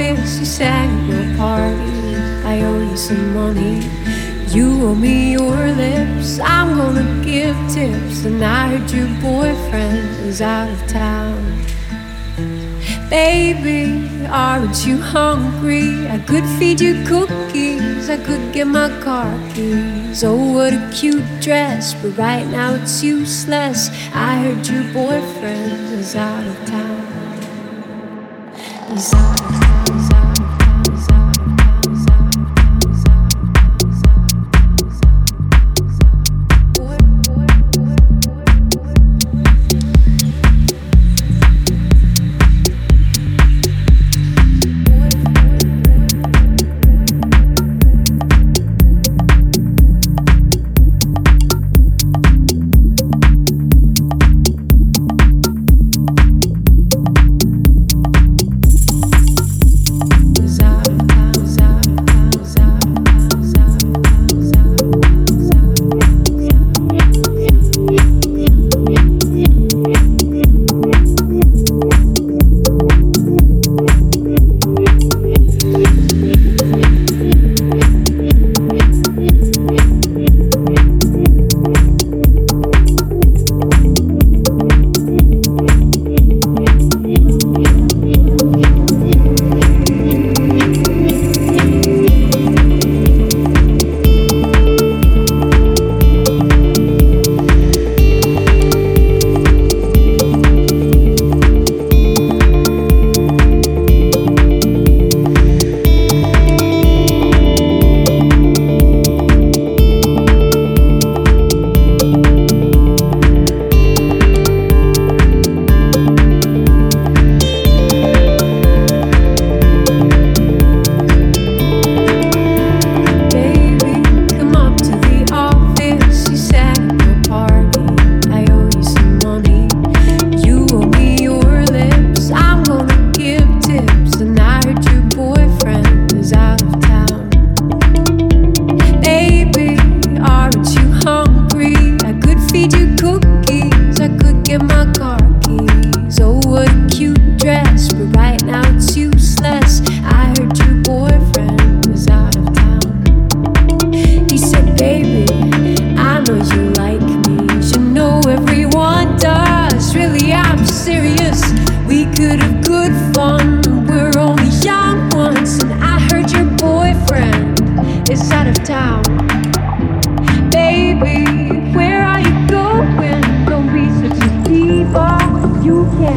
office, you sang at my party. I owe you some money. You owe me your lips. I'm gonna give tips. And I heard your boyfriend is out of town. Baby, aren't you hungry? I could feed you cookies, I could get my car keys. Oh, what a cute dress, but right now it's useless. I heard your boyfriend is out of town. He's out of town, he's out of town, he's out of town, he's out of town, he's out of Baby, where are you going? Don't be such a diva. You can't